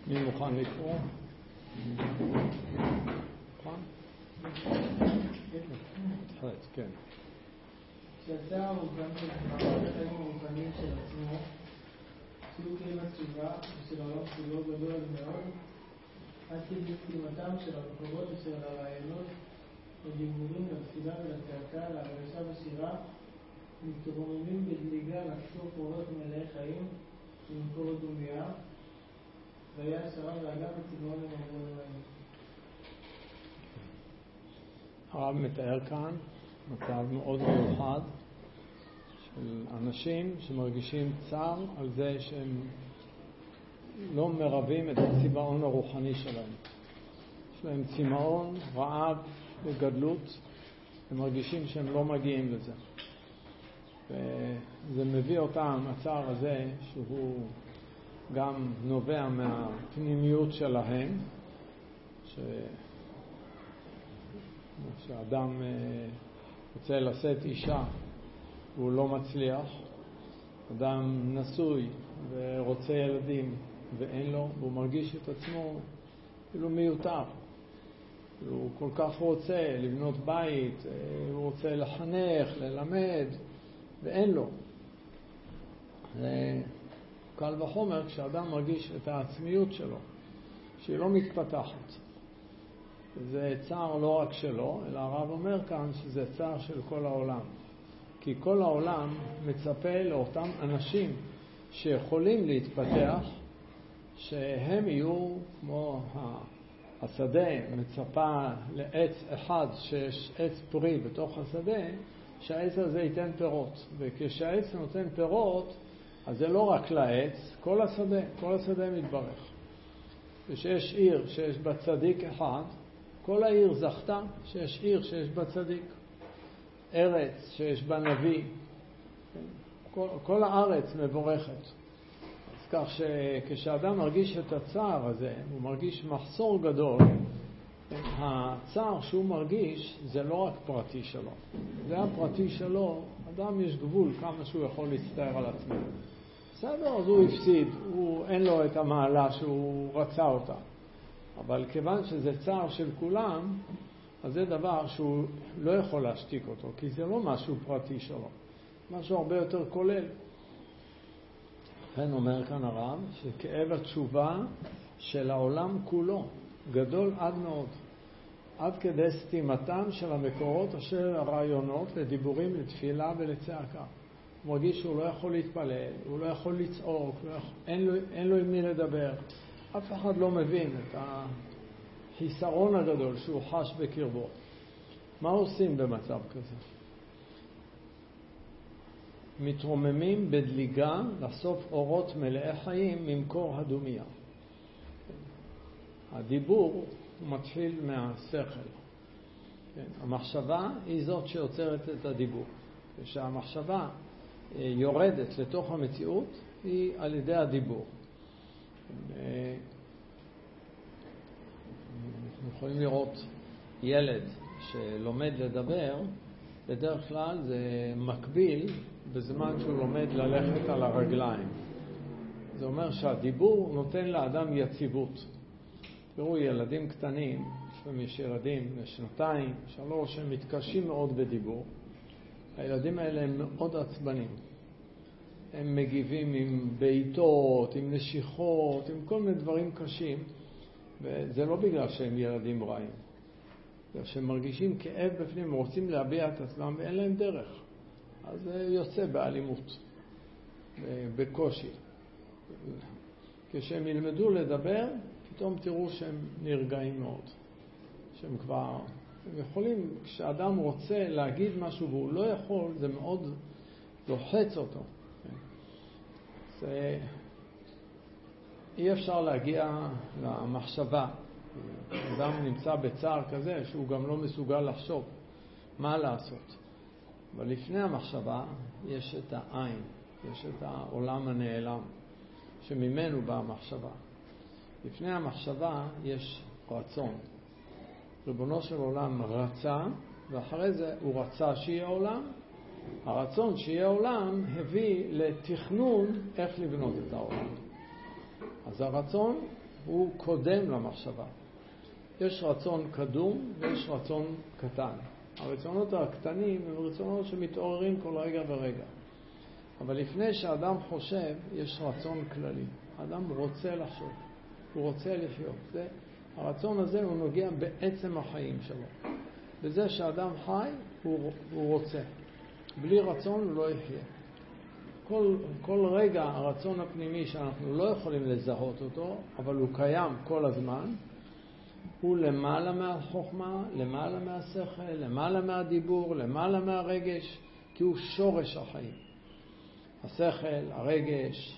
מי מוכן לקרוא? מוכן? כן. כשהצער הוא גם של מערכת החיים המובנים של עצמו, סוג עם התשובה ושל העולם כולו גדול מאוד, עד כדי סתימתם של המקורות ושל הרעיונות לדיבורים, לתפילה ולצעקה, להרגשה ושירה, מתרוממים בדליגה לחשוף אורות מלאי חיים ממקור הדומיה, והיה השערה והאגף הסגנון למעבור להם. הרב מתאר כאן מצב מאוד מיוחד של אנשים שמרגישים צער על זה שהם לא מרבים את הצבעון הרוחני שלהם. יש להם צמאון, רעב וגדלות, הם מרגישים שהם לא מגיעים לזה. וזה מביא אותם, הצער הזה, שהוא גם נובע מהפנימיות שלהם, שאדם רוצה לשאת אישה והוא לא מצליח, אדם נשוי ורוצה ילדים ואין לו, והוא מרגיש את עצמו כאילו מיותר. הוא כל כך רוצה לבנות בית, הוא רוצה לחנך, ללמד, ואין לו. זה קל וחומר כשאדם מרגיש את העצמיות שלו, שהיא לא מתפתחת. זה צער לא רק שלו, אלא הרב אומר כאן שזה צער של כל העולם. כי כל העולם מצפה לאותם אנשים שיכולים להתפתח, שהם יהיו כמו השדה מצפה לעץ אחד, שיש עץ פרי בתוך השדה, שהעץ הזה ייתן פירות. וכשהעץ נותן פירות, אז זה לא רק לעץ, כל השדה מתברך. ושיש עיר שיש בה צדיק אחד, כל העיר זכתה שיש עיר שיש בה צדיק. ארץ שיש בה נביא, כל הארץ מבורכת. אז כך שכשאדם מרגיש את הצער הזה, הוא מרגיש מחסור גדול, הצער שהוא מרגיש זה לא רק פרטי שלו. זה הפרטי שלו, אדם יש גבול כמה שהוא יכול להצטער על עצמו. בסדר, אז הוא הפסיד, אין לו את המעלה שהוא רצה אותה. אבל כיוון שזה צער של כולם, אז זה דבר שהוא לא יכול להשתיק אותו, כי זה לא משהו פרטי שלו, משהו הרבה יותר כולל. לכן אומר כאן הרב שכאב התשובה של העולם כולו גדול עד מאוד, עד כדי סתימתם של המקורות אשר הרעיונות לדיבורים, לתפילה ולצעקה. הוא מרגיש שהוא לא יכול להתפלל, הוא לא יכול לצעוק, אין לו עם מי לדבר. אף אחד לא מבין את החיסרון הגדול שהוא חש בקרבו. מה עושים במצב כזה? מתרוממים בדליגה לחשוף אורות מלאי חיים ממקור הדומיה. הדיבור מתחיל מהשכל. המחשבה היא זאת שיוצרת את הדיבור. כשהמחשבה יורדת לתוך המציאות היא על ידי הדיבור. אנחנו יכולים לראות ילד שלומד לדבר, בדרך כלל זה מקביל בזמן שהוא לומד ללכת על הרגליים. זה אומר שהדיבור נותן לאדם יציבות. תראו, ילדים קטנים, לפעמים יש ילדים לשנתיים, 3, הם מתקשים מאוד בדיבור. הילדים האלה הם מאוד עצבנים. הם מגיבים עם בעיטות, עם נשיכות, עם כל מיני דברים קשים. וזה לא בגלל שהם ילדים רעים. זה שהם מרגישים כאב בפנים, הם רוצים להביע את עצמם ואין להם דרך. אז זה יוצא באלימות, בקושי. כשהם ילמדו לדבר, פתאום תראו שהם נרגעים מאוד. שהם כבר, הם יכולים, כשאדם רוצה להגיד משהו והוא לא יכול, זה מאוד לוחץ אותו. זה אי אפשר להגיע למחשבה. אדם נמצא בצער כזה שהוא גם לא מסוגל לחשוב מה לעשות. אבל לפני המחשבה יש את העין, יש את העולם הנעלם שממנו באה המחשבה. לפני המחשבה יש רצון. ריבונו של עולם רצה, ואחרי זה הוא רצה שיהיה עולם. הרצון שיהיה עולם הביא לתכנון איך לבנות את העולם. אז הרצון הוא קודם למחשבה. יש רצון קדום ויש רצון קטן. הרצונות הקטנים הם רצונות שמתעוררים כל רגע ורגע. אבל לפני שאדם חושב, יש רצון כללי. האדם רוצה לחשוב, הוא רוצה לחיות. הרצון הזה הוא נוגע בעצם החיים שלו. בזה שאדם חי, הוא רוצה. בלי רצון הוא לא יחיה. כל רגע הרצון הפנימי שאנחנו לא יכולים לזהות אותו, אבל הוא קיים כל הזמן, הוא למעלה מהחוכמה, למעלה מהשכל, למעלה מהדיבור, למעלה מהרגש, כי הוא שורש החיים. השכל, הרגש,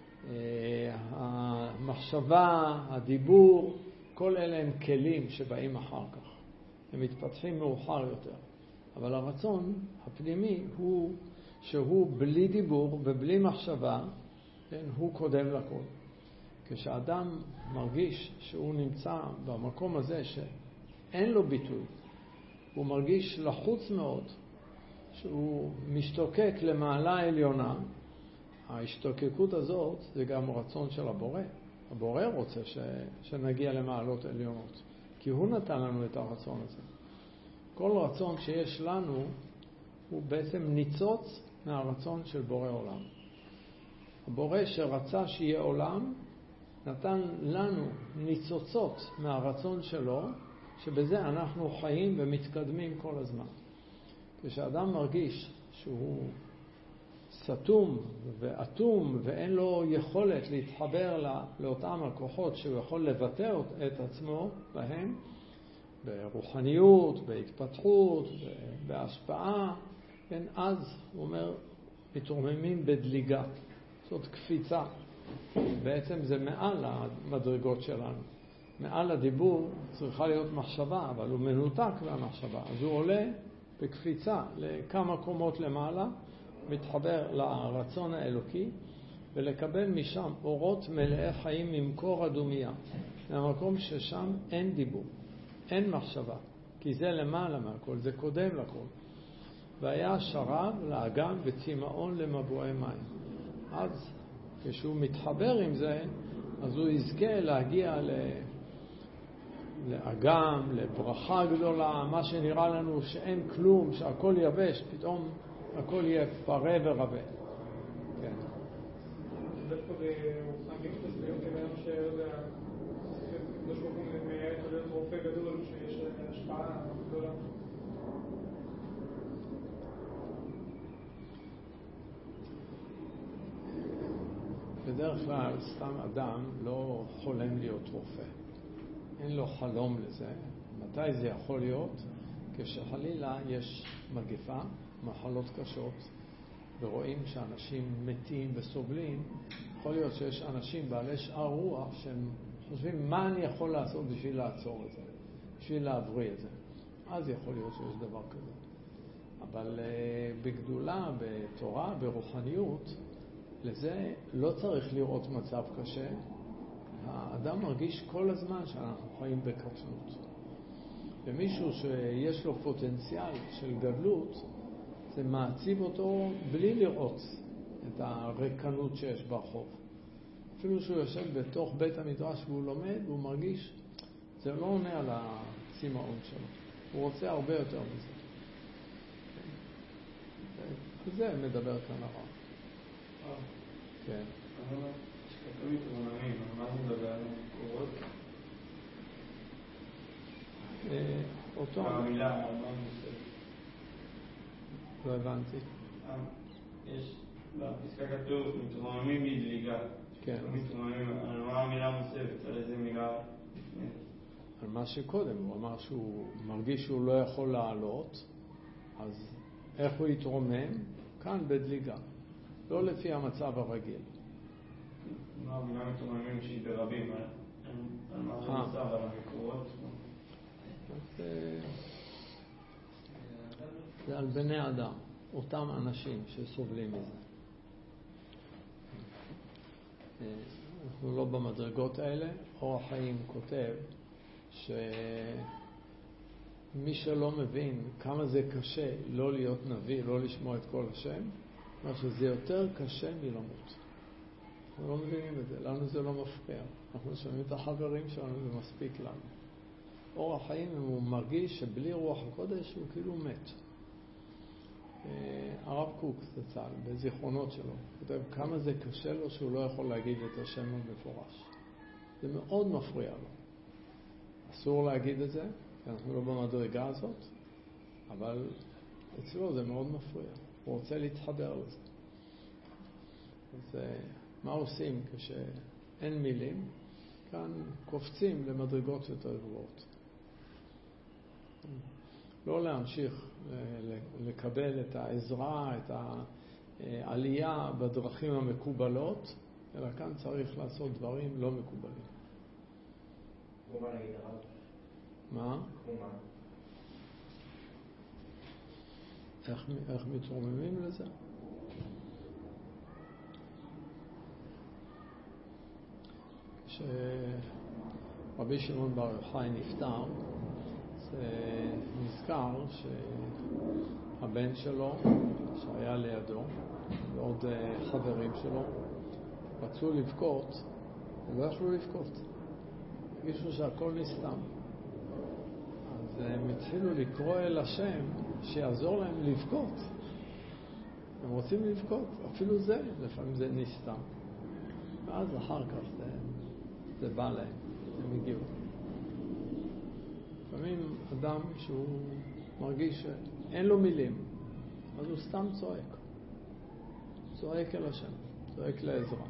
המחשבה, הדיבור, כל אלה הם כלים שבאים אחר כך. הם מתפתחים מאוחר יותר. אבל הרצון הפנימי הוא שהוא בלי דיבור ובלי מחשבה, כן, הוא קודם לכל. כשאדם מרגיש שהוא נמצא במקום הזה שאין לו ביטוי, הוא מרגיש לחוץ מאוד, שהוא משתוקק למעלה העליונה, ההשתוקקות הזאת זה גם רצון של הבורא. הבורא רוצה שנגיע למעלות עליונות, כי הוא נתן לנו את הרצון הזה. כל רצון שיש לנו הוא בעצם ניצוץ מהרצון של בורא עולם. הבורא שרצה שיהיה עולם נתן לנו ניצוצות מהרצון שלו, שבזה אנחנו חיים ומתקדמים כל הזמן. כשאדם מרגיש שהוא סתום ואטום ואין לו יכולת להתחבר לאותם הכוחות שהוא יכול לבטא את עצמו בהם, ברוחניות, בהתפתחות, בהשפעה, כן, אז הוא אומר, מתרוממים בדליגה. זאת קפיצה. בעצם זה מעל המדרגות שלנו. מעל הדיבור צריכה להיות מחשבה, אבל הוא מנותק מהמחשבה. אז הוא עולה בקפיצה לכמה קומות למעלה, מתחבר לרצון האלוקי, ולקבל משם אורות מלאי חיים ממקור הדומיה. מהמקום ששם אין דיבור, אין מחשבה, כי זה למעלה מהכל, זה קודם לכל. והיה שרב לאגם וצמאון למבועי מים. אז כשהוא מתחבר עם זה, אז הוא יזכה להגיע לאגם, לברכה גדולה, מה שנראה לנו שאין כלום, שהכל יבש, פתאום הכל יהיה פרה ורבה. כן. דווקא ברוחניות הסביבות אלינו שיודע, קדוש ברוך הוא מייעץ להיות רופא גדול, שיש השפעה גדולה. בדרך כלל סתם אדם לא חולם להיות רופא. אין לו חלום לזה. מתי זה יכול להיות? כשחלילה יש מגפה, מחלות קשות, ורואים שאנשים מתים וסובלים, יכול להיות שיש אנשים בעלי שאר רוח שהם חושבים מה אני יכול לעשות בשביל לעצור את זה, בשביל להבריא את זה. אז יכול להיות שיש דבר כזה. אבל בגדולה, בתורה, ברוחניות, לזה לא צריך לראות מצב קשה. האדם מרגיש כל הזמן שאנחנו חיים בקטנות. ומישהו שיש לו פוטנציאל של גדלות, זה מעציב אותו בלי לראות את הריקנות שיש ברחוב. אפילו שהוא יושב בתוך בית המדרש והוא לומד, והוא מרגיש, זה לא עונה על הצמאון שלו. הוא רוצה הרבה יותר מזה. וזה מדבר כאן הרב. כן. שכתוב מתרוממים, מה זה מדבר על מקורות? אותו... המילה, מה מוסף? לא הבנתי. יש בפסקה כתוב, מתרוממים בדליגה. כן. מתרוממים, על מה המילה מוספת? על איזה מילה? על מה שקודם, הוא אמר שהוא מרגיש שהוא לא יכול לעלות, אז איך הוא יתרומם? כאן בדליגה. לא לפי המצב הרגיל. מה המילה מתרוממים שהיא ברבים? על מה זה נמצא? על המקורות? זה על בני אדם, אותם אנשים שסובלים מזה. אנחנו לא במדרגות האלה. אור החיים כותב שמי שלא מבין כמה זה קשה לא להיות נביא, לא לשמוע את כל השם, אומר שזה יותר קשה מלמות. אנחנו לא מבינים את זה, לנו זה לא מפריע. אנחנו שומעים את החברים שלנו, זה מספיק לנו. אור החיים, הוא מרגיש שבלי רוח הקודש הוא כאילו מת. הרב קוק זצ"ל, בזיכרונות שלו, כותב כמה זה קשה לו שהוא לא יכול להגיד את השם המפורש. זה מאוד מפריע לו. אסור להגיד את זה, כי אנחנו לא במדרגה הזאת, אבל אצלו זה מאוד מפריע. הוא רוצה להתחבר לזה. אז מה עושים כשאין מילים? כאן קופצים למדרגות יותר גבוהות. לא להמשיך לקבל את העזרה, את העלייה בדרכים המקובלות, אלא כאן צריך לעשות דברים לא מקובלים. כמו מה נגיד הרב? מה? כמו מה? איך מתרוממים לזה? כשרבי שמעון בר יוחאי נפטר, זה נזכר שהבן שלו, שהיה לידו, ועוד חברים שלו, רצו לבכות, הם לא יכלו לבכות. הרגישו שהכל נסתם. אז הם התחילו לקרוא אל השם שיעזור להם לבכות. הם רוצים לבכות, אפילו זה, לפעמים זה נסתם. ואז אחר כך זה בא להם, הם הגיעו. לפעמים אדם שהוא מרגיש שאין לו מילים, אז הוא סתם צועק. צועק אל השם, צועק לעזרה.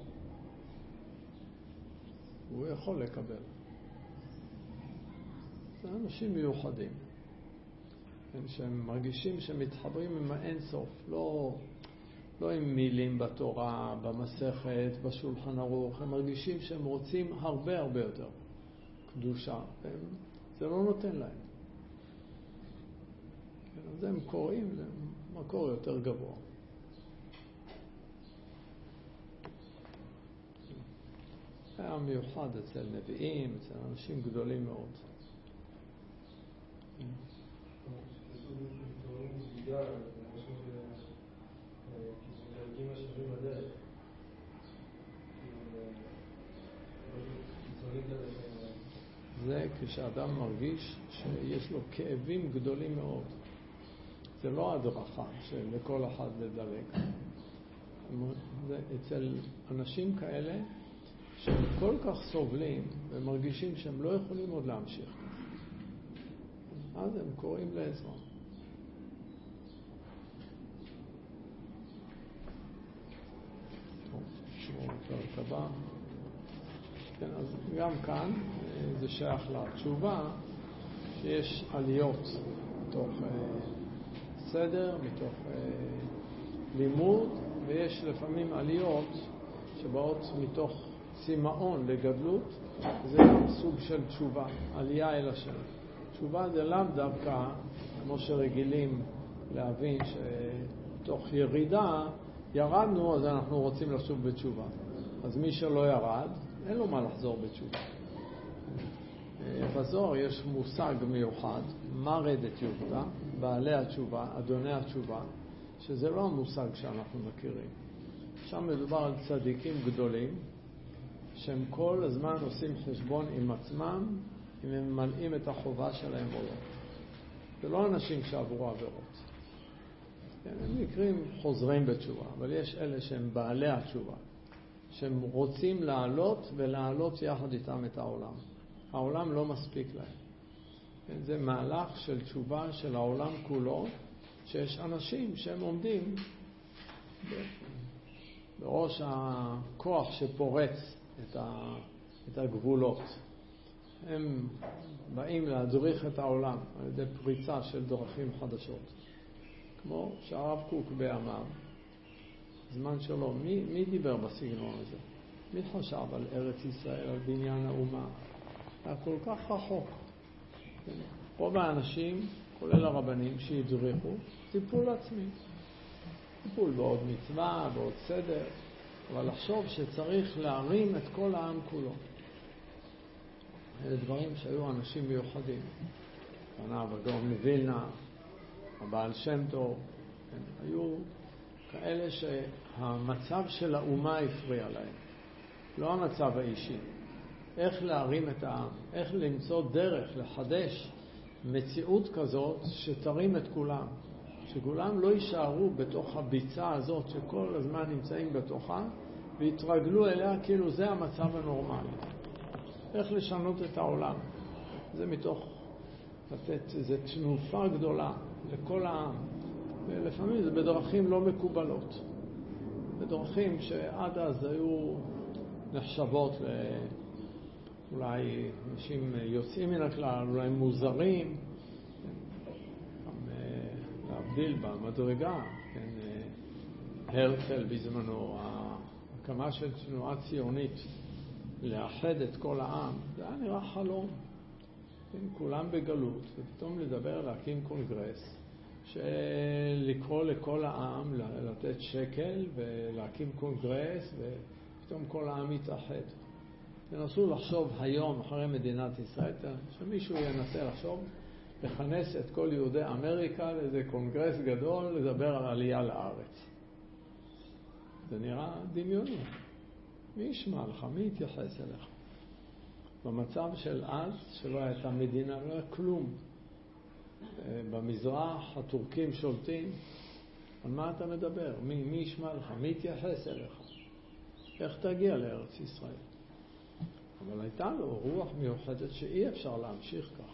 הוא יכול לקבל. זה אנשים מיוחדים, שהם מרגישים שמתחברים עם האין סוף, לא עם מילים בתורה, במסכת, בשולחן ערוך, הם מרגישים שהם רוצים הרבה הרבה יותר קדושה, זה לא נותן להם. אז הם קוראים למקור יותר גבוה. היה מיוחד אצל נביאים, אצל אנשים גדולים מאוד. זה כשאדם מרגיש שיש לו כאבים גדולים מאוד. זה לא הדרכה שלכל אחד לדלג. זה אצל אנשים כאלה שהם כל כך סובלים ומרגישים שהם לא יכולים עוד להמשיך. אז הם קוראים לעזרה. פרק הבא. כן, אז גם כאן זה שייך לתשובה שיש עליות מתוך סדר, מתוך לימוד, ויש לפעמים עליות שבאות מתוך צימאון לגדלות, זה גם סוג של תשובה, עלייה אל השם. תשובה זה לאו דווקא, כמו שרגילים להבין שתוך ירידה ירדנו, אז אנחנו רוצים לשוב בתשובה. אז מי שלא ירד, אין לו מה לחזור בתשובה. בזוהר יש מושג מיוחד, מרדת יובדה, בעלי התשובה, אדוני התשובה, שזה לא המושג שאנחנו מכירים. שם מדובר על צדיקים גדולים, שהם כל הזמן עושים חשבון עם עצמם, אם הם ממלאים את החובה שלהם או לא. זה לא אנשים שעברו עבירות. הם מקרים חוזרים בתשובה, אבל יש אלה שהם בעלי התשובה, שהם רוצים לעלות ולעלות יחד איתם את העולם. העולם לא מספיק להם. זה מהלך של תשובה של העולם כולו, שיש אנשים שהם עומדים בראש הכוח שפורץ את הגבולות. הם באים להדריך את העולם על ידי פריצה של דרכים חדשות. כמו שהרב קוק בימיו, זמן שלו, מי דיבר בסגנון הזה? מי חשב על ארץ ישראל, על בניין האומה? היה כל כך רחוק. רוב האנשים, כולל הרבנים שהדריכו, טיפול עצמי. טיפול בעוד מצווה, בעוד סדר, אבל לחשוב שצריך להרים את כל העם כולו. אלה דברים שהיו אנשים מיוחדים. פניו הגאון מווילנה, הבעל שם טוב, הם היו כאלה שהמצב של האומה הפריע להם. לא המצב האישי, איך להרים את העם, איך למצוא דרך לחדש מציאות כזאת שתרים את כולם, שכולם לא יישארו בתוך הביצה הזאת שכל הזמן נמצאים בתוכה והתרגלו אליה כאילו זה המצב הנורמלי. איך לשנות את העולם, זה מתוך לתת איזו תנופה גדולה לכל העם, ולפעמים זה בדרכים לא מקובלות, בדרכים שעד אז היו נחשבות אולי אנשים יוצאים מן הכלל, אולי מוזרים, להבדיל במדרגה, כן, הרצל בזמנו, הקמה של תנועה ציונית, לאחד את כל העם, זה היה נראה חלום, כן, כולם בגלות, ופתאום לדבר, להקים קונגרס, לקרוא לכל העם, לתת שקל ולהקים קונגרס, ופתאום כל העם יתאחד. תנסו לחשוב היום, אחרי מדינת ישראל, שמישהו ינסה לחשוב, לכנס את כל יהודי אמריקה לאיזה קונגרס גדול, לדבר על עלייה לארץ. זה נראה דמיוני. מי ישמע לך? מי יתייחס אליך? במצב של אז, שלא הייתה מדינה, לא היה כלום. במזרח הטורקים שולטים, על מה אתה מדבר? מי ישמע לך? מי יתייחס אליך? איך תגיע לארץ ישראל? אבל הייתה לו רוח מיוחדת שאי אפשר להמשיך כך.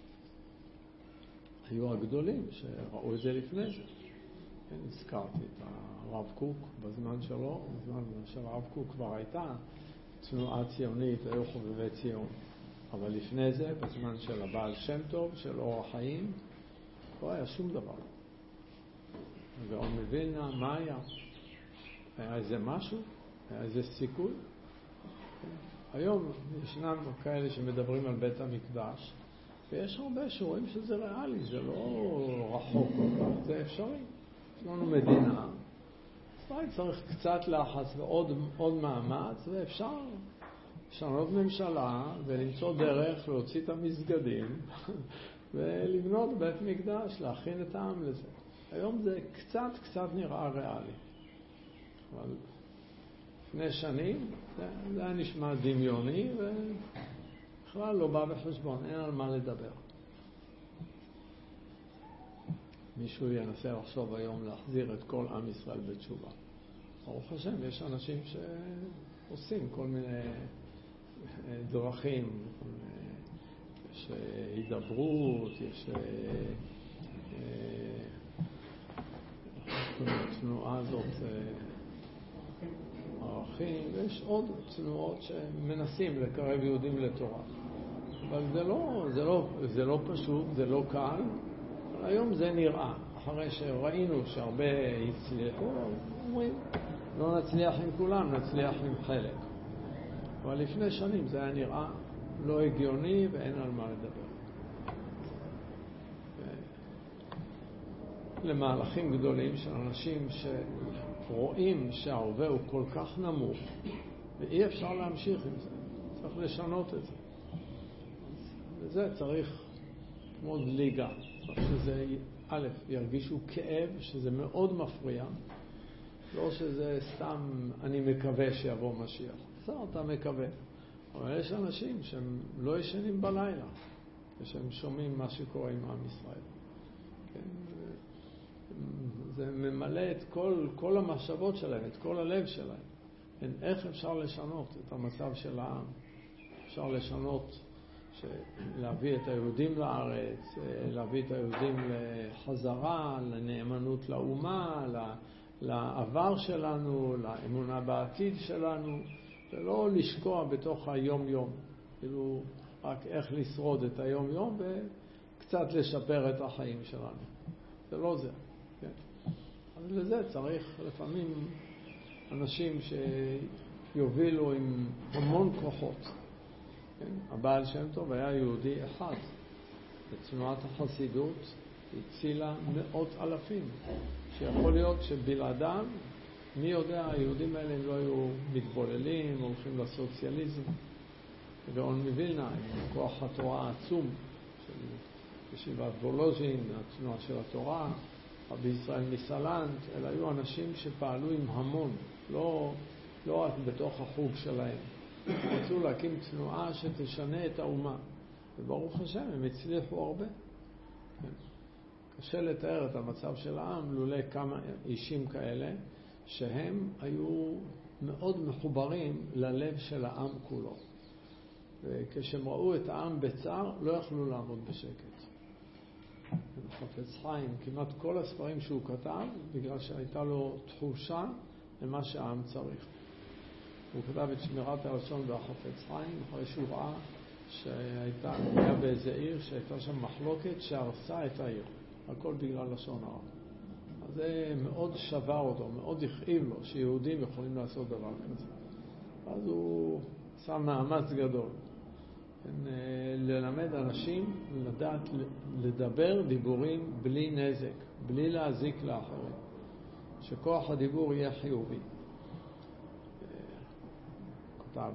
היו הגדולים שראו את זה לפני זה. כן, הזכרתי את הרב קוק בזמן שלו, בזמן של הרב קוק כבר הייתה תנועה ציונית, היו חובבי ציון. אבל לפני זה, בזמן של הבעל שם טוב, של אור החיים, לא היה שום דבר. הגאון מווילנה, מה היה? היה איזה משהו? היה איזה סיכוי? היום ישנם כאלה שמדברים על בית המקדש, ויש הרבה שרואים שזה ריאלי, זה לא רחוק כל כך, זה אפשרי. יש לנו מדינה, אז צריך קצת לחץ ועוד מאמץ, ואפשר לשנות ממשלה ולמצוא דרך להוציא את המסגדים ולבנות בית מקדש, להכין את העם לזה. היום זה קצת נראה ריאלי. אבל לפני שנים זה היה נשמע דמיוני ובכלל לא בא בחשבון, אין על מה לדבר. מישהו ינסה לחשוב היום להחזיר את כל עם ישראל בתשובה. ברוך השם, יש אנשים שעושים כל מיני דרכים, יש הידברות, יש התנועה הזאת, ערכים, ויש עוד תנועות שמנסים לקרב יהודים לתורה. אבל זה לא פשוט, זה לא קל, אבל היום זה נראה. אחרי שראינו שהרבה הצליחו, אומרים, לא נצליח עם כולם, נצליח עם חלק. אבל לפני שנים זה היה נראה לא הגיוני ואין על מה לדבר. למהלכים גדולים של אנשים שרואים שההווה הוא כל כך נמוך ואי אפשר להמשיך עם זה, צריך לשנות את זה. וזה צריך כמו דליגה, צריך שזה א', ירגישו כאב, שזה מאוד מפריע, לא שזה סתם אני מקווה שיבוא משיח. בסדר, אתה מקווה. אבל יש אנשים שהם לא ישנים בלילה, ושהם שומעים מה שקורה עם עם ישראל. כן? זה ממלא את כל המחשבות שלהם, את כל הלב שלהם. כן? איך אפשר לשנות את המצב של העם? אפשר לשנות, להביא את היהודים לארץ, להביא את היהודים לחזרה, לנאמנות לאומה, לעבר שלנו, לאמונה בעתיד שלנו, ולא לשקוע בתוך היום-יום. כאילו, רק איך לשרוד את היום-יום וקצת לשפר את החיים שלנו. זה לא זה. כן? אז לזה צריך לפעמים אנשים שיובילו עם המון כוחות. כן? הבעל שם טוב היה יהודי אחד. בתנועת החסידות הצילה מאות אלפים. שיכול להיות שבלעדם, מי יודע, היהודים האלה לא היו מתבוללים, הולכים לסוציאליזם. גאון מווילנה, עם כוח התורה העצום של ישיבת וולוז'ין, התנועה של התורה, רבי ישראל מסלנט, אלה היו אנשים שפעלו עם המון, לא רק בתוך החוג שלהם, רצו להקים תנועה שתשנה את האומה. וברוך השם, הם הצליחו הרבה. קשה לתאר את המצב של העם, לולא כמה אישים כאלה, שהם היו מאוד מחוברים ללב של העם כולו. וכשהם ראו את העם בצער, לא יכלו לעמוד בשקט. חפץ חיים, כמעט כל הספרים שהוא כתב, בגלל שהייתה לו תחושה למה שהעם צריך. הוא כתב את שמירת הלשון והחפץ חיים, אחרי שהוא ראה היה באיזה עיר שהייתה שם מחלוקת שהרסה את העיר. הכל בגלל לשון הרע. אז זה מאוד שבר אותו, מאוד הכאיב לו שיהודים יכולים לעשות דבר כזה. אז הוא עשה מאמץ גדול. ללמד אנשים לדעת לדבר דיבורים בלי נזק, בלי להזיק לאחרים. שכוח הדיבור יהיה חיובי. כתב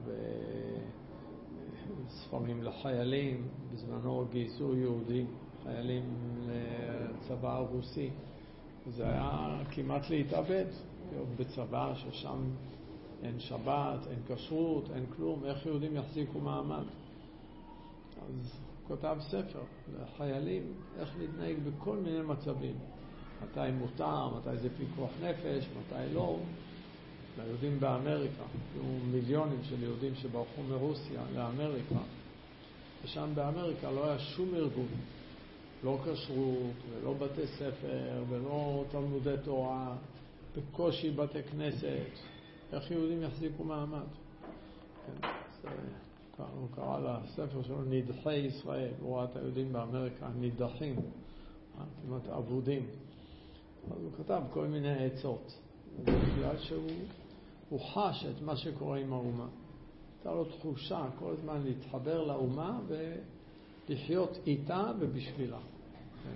ספרים לחיילים, בזמנו גייסו יהודים, חיילים לצבא הרוסי. זה היה כמעט להתאבד, בצבא ששם אין שבת, אין כשרות, אין כלום, איך יהודים יחזיקו מעמד? אז הוא כתב ספר לחיילים, איך להתנהג בכל מיני מצבים. מתי מותר, מתי זה פיקוח נפש, מתי לא. ליהודים באמריקה, היו מיליונים של יהודים שברחו מרוסיה לאמריקה, ושם באמריקה לא היה שום ארגון, לא כשרות ולא בתי ספר ולא תלמודי תורה, בקושי בתי כנסת. איך יהודים יחזיקו מעמד? כן, הוא קרא לספר שלו נידחי ישראל. הוא ראה את היהודים באמריקה נידחים, כמעט עבודים. אז הוא כתב כל מיני עצות, בגלל שהוא חש את מה שקורה עם האומה. הייתה לו תחושה כל הזמן להתחבר לאומה ולחיות איתה ובשבילה. כן.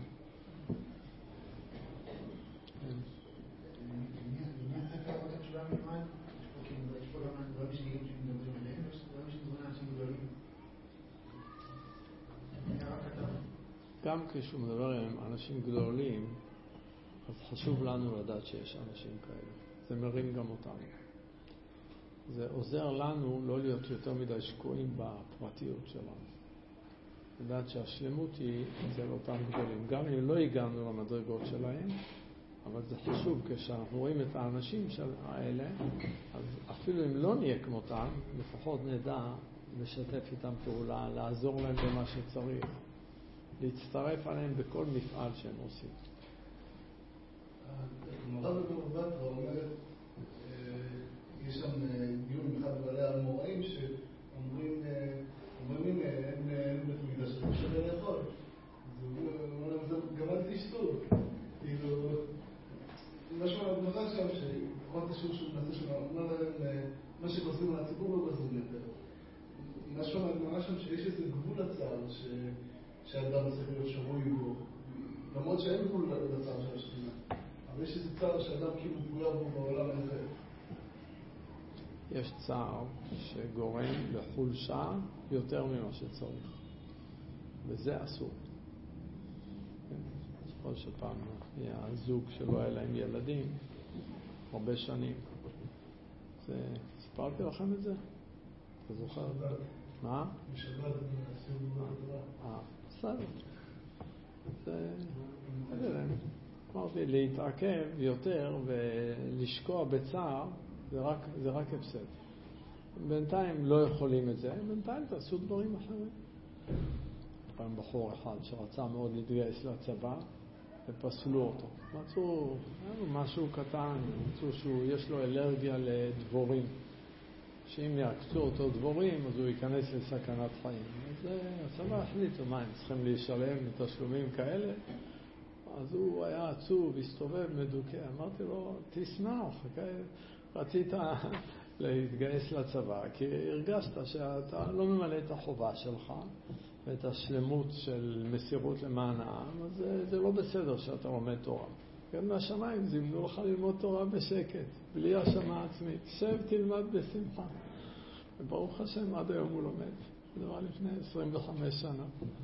גם כשהוא מדבר עם אנשים גדולים, אז חשוב לנו לדעת שיש אנשים כאלה. זה מרים גם אותנו. זה עוזר לנו לא להיות יותר מדי שקועים בפרטיות שלנו. לדעת שהשלמות היא אצל אותם גדולים. גם אם לא הגענו למדרגות שלהם, אבל זה חשוב כשאנחנו רואים את האנשים האלה, אז אפילו אם לא נהיה כמותם, לפחות נדע לשתף איתם פעולה, לעזור להם במה שצריך, להצטרף עליהם בכל מפעל שהם עושים. הגמרא בבבא אומרת, יש שם דיון אחד בעלי האמוראים שאומרים אין בית מקדש, זה שווה לאכול. אז הוא אומר להם, גם אל תשתו. כאילו, משהו על הגמרא שם, שכל תשור שהוא מנסה שם, אומר להם, מה שגוזרים על הציבור לא גוזרים יותר. משהו על הגמרא שם שיש איזה גבול לצער, שהאדם צריך להיות שרוי בו. למרות שאין גבול לצער של השכינה. אבל יש איזה צער שאדם כאילו פגוע בו בעולם הזה. יש צער שגורם לחולשה יותר ממה שצריך. וזה אסור. זוכר שפעם היה זוג שלא היה להם ילדים הרבה שנים. סיפרתי לכם את זה? אתה זוכר? מה? בשבת בסדר. אמרתי, להתעכב יותר ולשקוע בצער זה רק הפסד. בינתיים לא יכולים את זה, בינתיים תעשו דברים אחרים. פעם בחור אחד שרצה מאוד להתגייס לצבא ופסלו אותו. מצאו משהו קטן, מצאו שיש לו אלרגיה לדבורים. שאם יעקצו אותו דבורים, אז הוא ייכנס לסכנת חיים. אז הצבא החליטו, מה, הם צריכים להישלם מתשלומים כאלה? אז הוא היה עצוב, הסתובב, מדוכא. אמרתי לו, תשמח, רצית להתגייס לצבא, כי הרגשת שאתה לא ממלא את החובה שלך, ואת השלמות של מסירות למען העם, אז זה לא בסדר שאתה לומד תורה. גם מהשמיים זימנו לך ללמוד תורה בשקט, בלי השמה עצמית. שב, תלמד בשמחה. וברוך השם, עד היום הוא לומד. זה דבר לפני 25 שנה.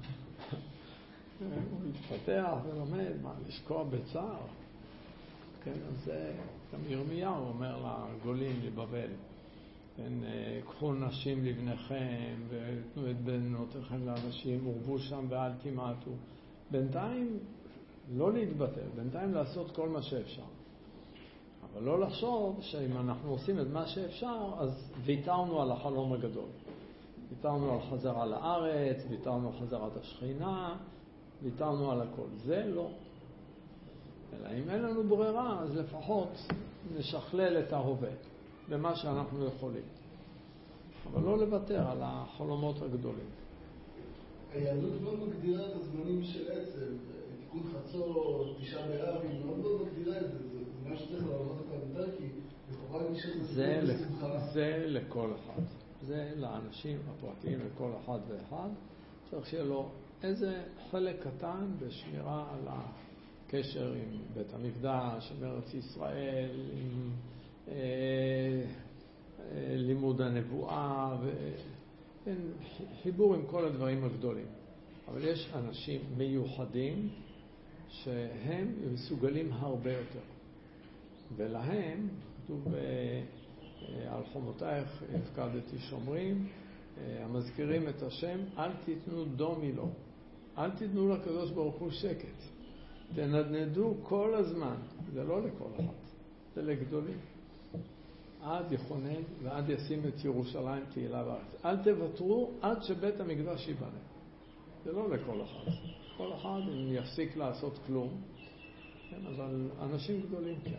הוא מתפתח ולומד, לשקוע בצער. כן, אז זה גם ירמיהו אומר לגולים לבבל. קחו נשים לבניכם ותנו את בנותיכם לאנשים, עורבו שם ואל תמעטו. בינתיים לא להתבטל, בינתיים לעשות כל מה שאפשר. אבל לא לחשוב שאם אנחנו עושים את מה שאפשר, אז ויתרנו על החלום הגדול. ויתרנו על חזרה לארץ, ויתרנו על חזרת השכינה, ויתרנו על הכל. זה לא. אלא אם אין לנו ברירה, אז לפחות נשכלל את ההווה במה שאנחנו יכולים. אבל לא לוותר על החלומות הגדולים. היהדות לא מגדירה את הזמנים של עצב. תיקון חצות, תשעה באב, היא מאוד מאוד מגדירה את זה. זה מה שצריך לעבוד את העמידה, כי לכאורה נשאר זה לכל אחד. זה לאנשים הפרטיים, לכל אחד ואחד. צריך שיהיה לו איזה חלק קטן בשמירה על הקשר עם בית המקדש, עם ארץ ישראל, עם לימוד הנבואה, חיבור עם כל הדברים הגדולים. אבל יש אנשים מיוחדים שהם מסוגלים הרבה יותר. ולהם, כתוב על חומותייך הפקדתי שומרים, המזכירים את השם, אל תיתנו דומי לו. אל תיתנו לקדוש ברוך הוא שקט. תנדנדו כל הזמן. זה לא לכל אחד. זה לגדולים. עד יכונן ועד ישים את ירושלים תהילה בארץ. אל תוותרו עד שבית המקדש ייבנה. זה לא לכל אחד. כל אחד אם יפסיק לעשות כלום, כן, אבל אנשים גדולים כן.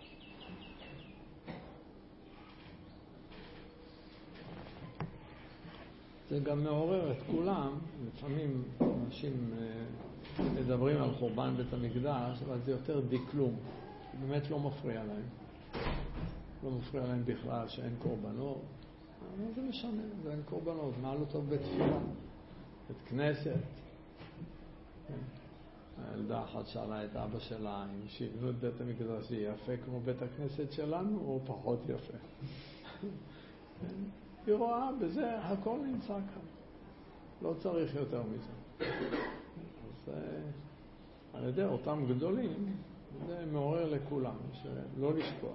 זה גם מעורר את כולם. לפעמים אנשים מדברים על חורבן בית המקדש, אבל זה יותר דקלום. באמת לא מפריע להם. לא מפריע להם בכלל שאין קורבנות. אבל זה משנה, זה אין קורבנות. מה לא טוב בתפילה? בית כנסת. הילדה אחת שאלה את אבא שלה אם שיבנו את בית המקדש זה יפה כמו בית הכנסת שלנו או פחות יפה. היא רואה בזה הכל נמצא כאן. לא צריך יותר מזה. אז על ידי אותם גדולים זה מעורר לכולם שלא לשכוח.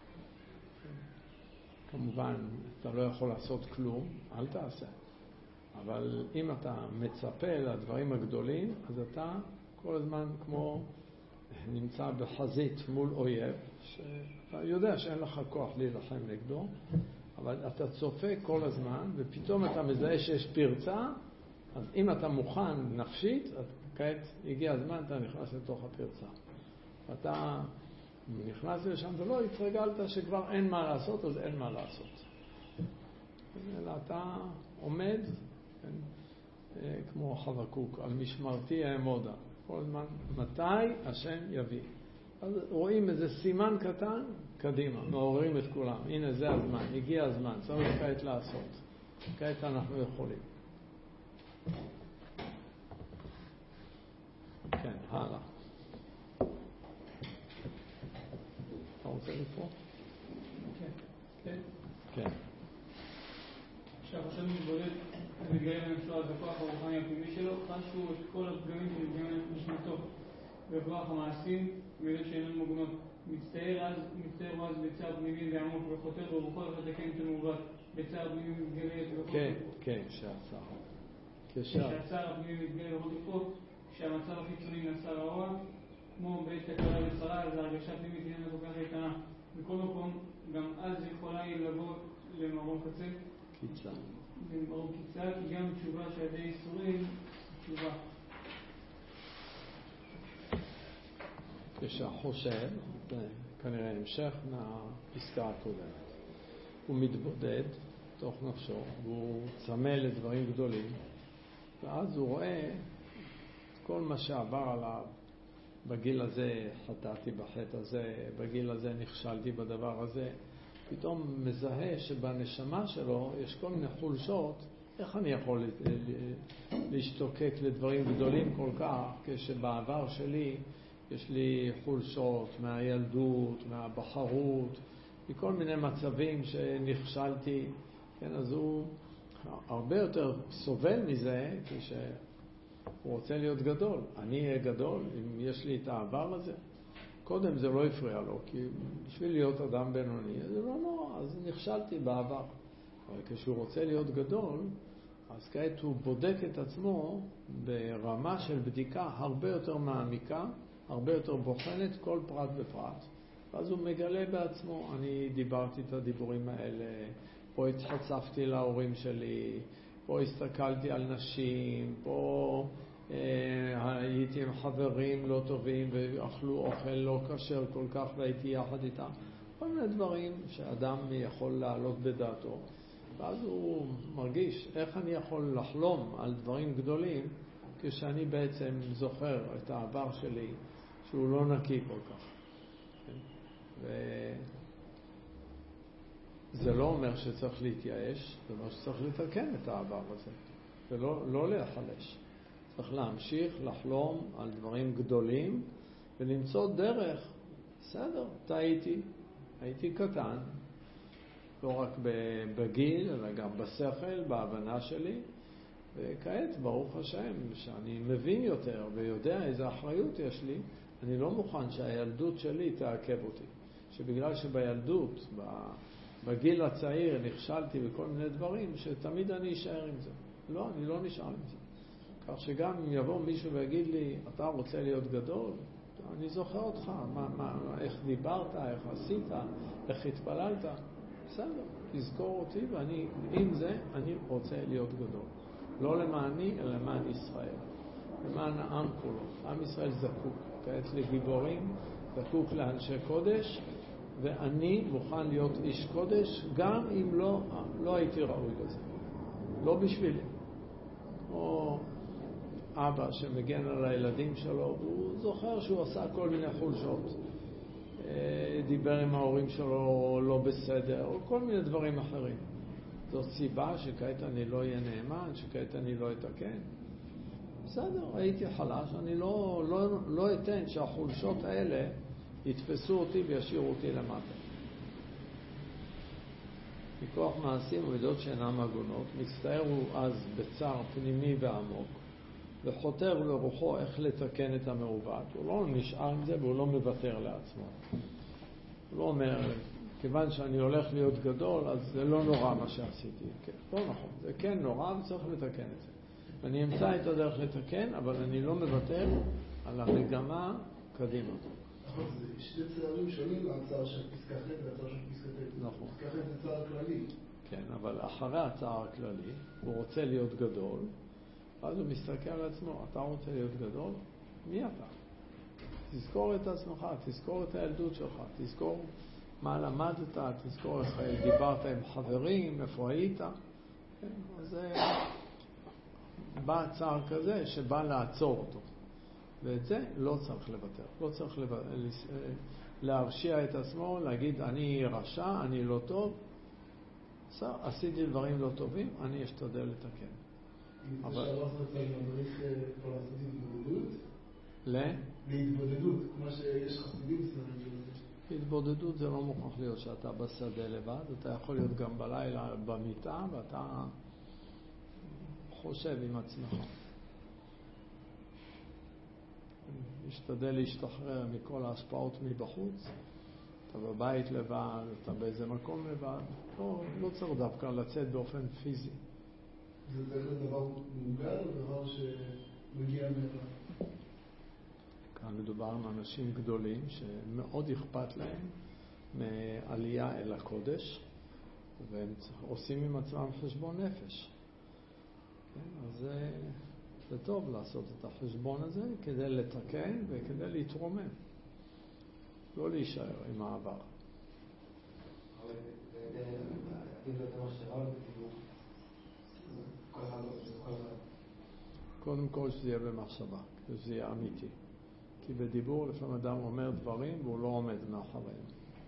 כמובן אתה לא יכול לעשות כלום, אל תעשה. אבל אם אתה מצפה לדברים הגדולים, אז אתה כל הזמן כמו נמצא בחזית מול אויב, שאתה יודע שאין לך כוח להילחם נגדו, אבל אתה צופה כל הזמן, ופתאום אתה מזהה שיש פרצה, אז אם אתה מוכן נפשית, אז כעת הגיע הזמן, אתה נכנס לתוך הפרצה. אתה נכנס לשם ולא התרגלת שכבר אין מה לעשות, אז אין מה לעשות. אלא אתה עומד, כמו חבקוק, על משמרתי אעמודה. כל הזמן, מתי השם יביא. אז רואים איזה סימן קטן, קדימה, מעוררים את כולם. הנה זה הזמן, הגיע הזמן, צריך כעת לעשות. כעת אנחנו יכולים. כן, הלאה. אתה רוצה לקרוא? כן. כן. עכשיו השם מתבודד ומתגלה לנפשו אז הכוח הרוחני הפנימי שלו, חשו את כל הפגמים שמתגלים נשמתו בכוח המעשים ואלה שאינן מוגנות. מצטער אז בצער פנימי ועמוק וחותר ברוחו לתקן את המעוות. בצער פנימי מתגלה את בכוחו. כן, שהצער. כשהצער הפנימי מתגלה בכוחו, כשהמצב החיצוני נעשה רעוע, כמו בעת תקלה וצרה, אז ההרגשה פנימית איננה כל כך איתנה. בכל מקום, גם אז יכולה היא לבוא למרום קצה. קיצה. למרום קיצה, כי גם תשובה שעדי איסורים, תשובה. כשהחושב, כנראה המשך מהפסקה הקודמת, הוא מתבודד תוך נפשו, והוא צמא לדברים גדולים, ואז הוא רואה כל מה שעבר עליו. בגיל הזה חטאתי בחטא הזה, בגיל הזה נכשלתי בדבר הזה. פתאום מזהה שבנשמה שלו יש כל מיני חולשות. איך אני יכול להשתוקק לדברים גדולים כל כך, כשבעבר שלי יש לי חולשות מהילדות, מהבחרות, מכל מיני מצבים שנכשלתי. כן, אז הוא הרבה יותר סובל מזה כשהוא רוצה להיות גדול. אני אהיה גדול אם יש לי את העבר הזה. קודם זה לא הפריע לו, כי בשביל להיות אדם בינוני, זה לא נורא, אז נכשלתי בעבר. אבל כשהוא רוצה להיות גדול, אז כעת הוא בודק את עצמו ברמה של בדיקה הרבה יותר מעמיקה, הרבה יותר בוחנת כל פרט ופרט. ואז הוא מגלה בעצמו, אני דיברתי את הדיבורים האלה, פה התחצפתי להורים שלי, פה הסתכלתי על נשים, פה הייתי עם חברים לא טובים ואכלו אוכל לא כשר כל כך והייתי יחד איתם. כל מיני דברים שאדם יכול לעלות בדעתו. ואז הוא מרגיש איך אני יכול לחלום על דברים גדולים כשאני בעצם זוכר את העבר שלי שהוא לא נקי כל כך. וזה לא אומר שצריך להתייאש, זה אומר שצריך לתקן את העבר הזה ולא להיחלש. צריך להמשיך לחלום על דברים גדולים ולמצוא דרך. בסדר, הייתי קטן, לא רק בגיל אלא גם בשכל, בהבנה שלי, וכעת ברוך השם שאני מבין יותר ויודע איזה אחריות יש לי. אני לא מוכן שהילדות שלי תעכב אותי, שבגלל שבילדות בגיל הצעיר נכשלתי בכל מיני דברים שתמיד אני אשאר עם זה. לא, אני לא נשאר עם זה. כך שגם אם יבוא מישהו ויגיד לי אתה רוצה להיות גדול, אני זוכר אותך, איך דיברת, איך עשית, איך התפללת, בסדר, תזכור אותי, ואני עם זה אני רוצה להיות גדול, לא למעני אלא למען ישראל, למען העם כולו. עם ישראל זקוק כעת לגיבורים, זקוק לאנשי קודש, ואני מוכן להיות איש קודש גם אם לא הייתי ראוי לזה, לא בשבילי. כמו אבא שמגן על הילדים שלו, הוא זוכר שהוא עשה כל מיני חולשות, דיבר עם ההורים שלו לא בסדר, או כל מיני דברים אחרים. זאת סיבה שכעת אני לא אהיה נאמן, שכעת אני לא אתקן. בסדר, הייתי חלש, אני לא אתן שהחולשות האלה יתפסו אותי וישאירו אותי למטה. מכוח מעשים ומידות שאינם הגונות, מצטער הוא אז בצער פנימי ועמוק, וחותר לרוחו איך לתקן את המעוות. הוא לא נשאר עם זה והוא לא מוותר לעצמו. הוא לא אומר, כיוון שאני הולך להיות גדול, אז זה לא נורא מה שעשיתי. כן, לא נכון, זה כן נורא וצריך לתקן את זה. ואני אמצא את הדרך לתקן, אבל אני לא מוותר על המגמה קדימה. נכון, זה שתי צערים שונים, הצער של פסקה ח' והצער של פסקה ט'. נכון. פסקה ח' זה צער כללי. כן, אבל אחרי הצער הכללי, הוא רוצה להיות גדול, אז הוא מסתכל על עצמו, אתה רוצה להיות גדול? מי אתה? תזכור את עצמך, תזכור את הילדות שלך, תזכור מה למדת, תזכור איך דיברת עם חברים, איפה היית. כן, אז בא צער כזה שבא לעצור אותו. ואת זה לא צריך לוותר, לא צריך להרשיע את עצמו, להגיד אני רשע, אני לא טוב, עשיתי דברים לא טובים, אני אשתדל לתקן. אבל שהרב רצה מדריך כבר לעשות התבודדות? להתבודדות, כמו שיש חסידים סביבים. התבודדות זה לא מוכרח להיות שאתה בשדה לבד, אתה יכול להיות גם בלילה במיטה ואתה חושב עם עצמך. משתדל להשתחרר מכל ההשפעות מבחוץ. אתה בבית לבד, אתה באיזה מקום לבד, לא צריך דווקא לצאת באופן פיזי. זה צריך להיות דבר מוגל או דבר שמגיע מהר? כאן מדובר על אנשים גדולים שמאוד אכפת להם מעלייה אל הקודש, והם עושים עם עצמם חשבון נפש. כן, אז זה טוב לעשות את החשבון הזה כדי לתקן וכדי להתרומם, לא להישאר עם העבר. אבל זה עתיד להיות המחשבה קודם כל שזה יהיה במחשבה, שזה יהיה אמיתי. כי בדיבור לפעמים אדם אומר דברים והוא לא עומד מאחוריהם.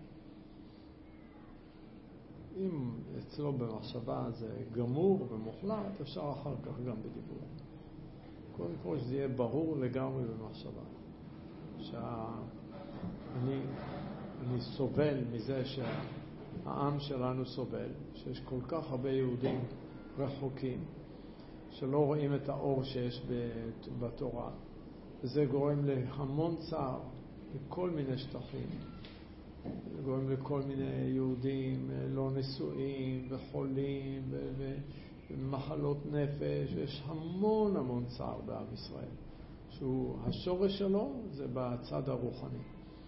אם אצלו במחשבה זה גמור ומוחלט, אפשר אחר כך גם בדיבור. קודם כל שזה יהיה ברור לגמרי במחשבה. אני סובל מזה שהעם שלנו סובל, שיש כל כך הרבה יהודים רחוקים, שלא רואים את האור שיש בתורה. וזה גורם להמון צער בכל מיני שטחים. גורם לכל מיני יהודים לא נשואים וחולים ומחלות נפש. יש המון צער בעם ישראל, שהוא השורש שלו זה בצד הרוחני.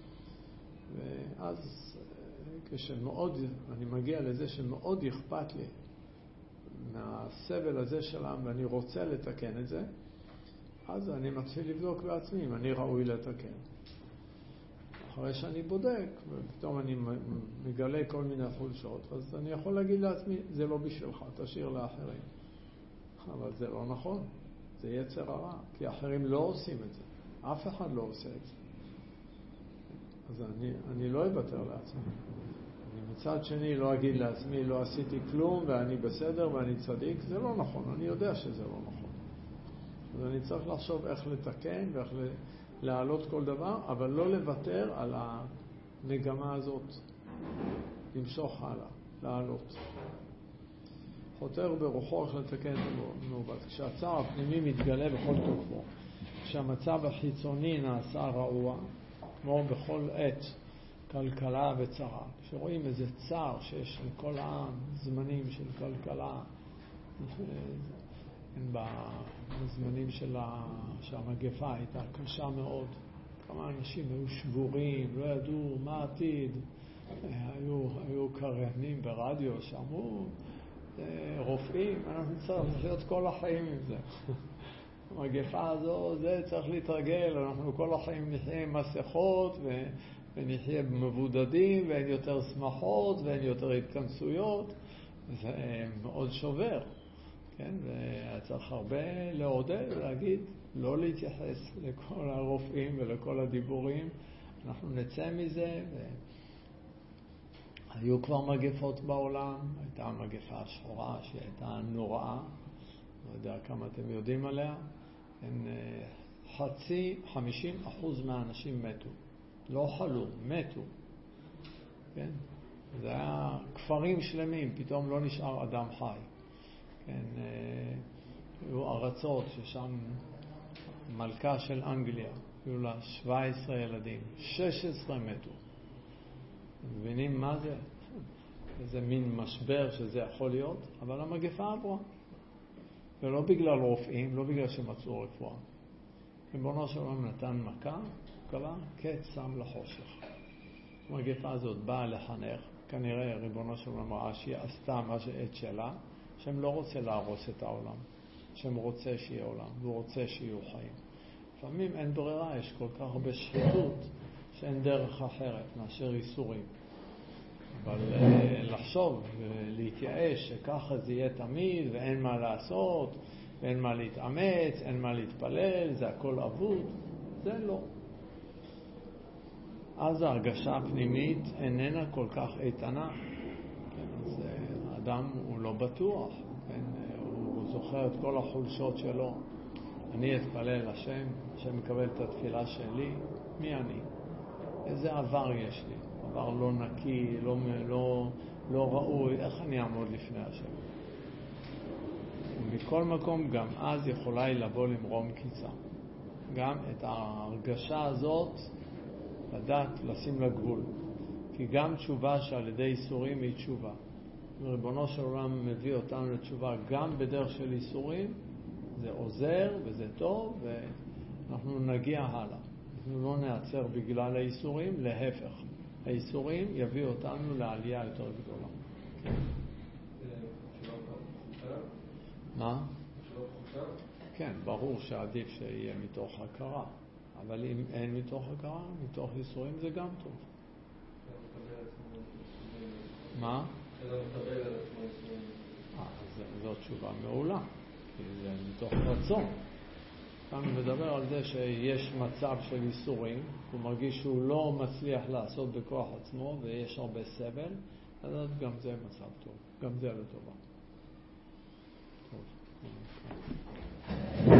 ואז כשמאוד אני מגיע לזה שמאוד אכפת לי מהסבל הזה שלהם ואני רוצה לתקן את זה, אז אני מתחיל לבדוק בעצמי אם אני ראוי לתקן. אחרי שאני בודק ופתאום אני מגלה כל מיני חולשות, אז אני יכול להגיד לעצמי זה לא בשבילך, תשאיר לאחרים. אבל זה לא נכון, זה יצר הרע, כי אחרים לא עושים את זה, אף אחד לא עושה את זה. אז אני לא אוותר לעצמי. אני מצד שני לא אגיד לעצמי לא עשיתי כלום ואני בסדר ואני צדיק, זה לא נכון, אני יודע שזה לא נכון. אז אני צריך לחשוב איך לתקן ואיך להעלות כל דבר, אבל לא לוותר על המגמה הזאת, למשוך הלאה, להעלות. חותר ברוחו איך לתקן את המעוות. כשהצער הפנימי מתגלה בכל תוקפו, כשהמצב החיצוני נעשה רעוע, כמו בכל עת, כלכלה וצרה. כשרואים איזה צער שיש לכל העם, זמנים של כלכלה, בזמנים שהמגפה הייתה קשה מאוד, כמה אנשים היו שבורים, לא ידעו מה עתיד, היו קריינים ברדיו שאמרו, רופאים, אנחנו צריך לחיות כל החיים עם זה. המגפה הזו, זה צריך להתרגל, אנחנו כל החיים נחיה עם מסכות ונחיה מבודדים ואין יותר שמחות ואין יותר התכנסויות. זה מאוד שובר, כן? וצריך הרבה לעודד, להגיד, לא להתייחס לכל הרופאים ולכל הדיבורים. אנחנו נצא מזה. היו כבר מגפות בעולם, הייתה המגפה השחורה שהייתה נוראה, לא יודע כמה אתם יודעים עליה. 50% מהאנשים מתו, לא חלו, מתו, כן? זה היה כפרים שלמים, פתאום לא נשאר אדם חי, כן? היו ארצות ששם מלכה של אנגליה, היו לה 17 ילדים, 16 מתו. מבינים מה זה? איזה מין משבר שזה יכול להיות, אבל המגפה עברה. ולא בגלל רופאים, לא בגלל שמצאו רפואה. ריבונו של עולם נתן מכה, קבע קץ שם לחושך. המגפה הזאת באה לחנך, כנראה ריבונו של עולם ראה שהיא עשתה מה שעת שלה, שהם לא רוצה להרוס את העולם, שהם רוצה שיהיה עולם, והוא רוצה שיהיו חיים. לפעמים אין ברירה, יש כל כך הרבה שחיתות, שאין דרך אחרת מאשר איסורים. אבל לחשוב ולהתייאש שככה זה יהיה תמיד ואין מה לעשות ואין מה להתאמץ, אין מה להתפלל, זה הכל אבוד, זה לא. אז ההרגשה הפנימית איננה כל כך איתנה, כן? אז האדם הוא לא בטוח, כן? הוא זוכר את כל החולשות שלו. אני אתפלל השם, השם מקבל את התפילה שלי, מי אני? איזה עבר יש לי? עבר לא נקי, לא ראוי, איך אני אעמוד לפני השם? ומכל מקום גם אז יכולה היא לבוא למרום קיצה. גם את ההרגשה הזאת לדעת לשים לה גבול. כי גם תשובה שעל ידי איסורים היא תשובה. ריבונו של עולם מביא אותנו לתשובה גם בדרך של איסורים, זה עוזר וזה טוב ואנחנו נגיע הלאה. אנחנו לא נעצר בגלל האיסורים, להפך. האיסורים יביאו אותנו לעלייה יותר גדולה. מה? כן, ברור שעדיף שיהיה מתוך הכרה. אבל אם אין מתוך הכרה, מתוך איסורים זה גם טוב. מה? זו תשובה מעולה. זה מתוך רצון. כאן מדבר על זה שיש מצב של איסורים, הוא מרגיש שהוא לא מצליח לעשות בכוח עצמו ויש הרבה סבל, אז גם זה מצב טוב, גם זה לטובה. טוב.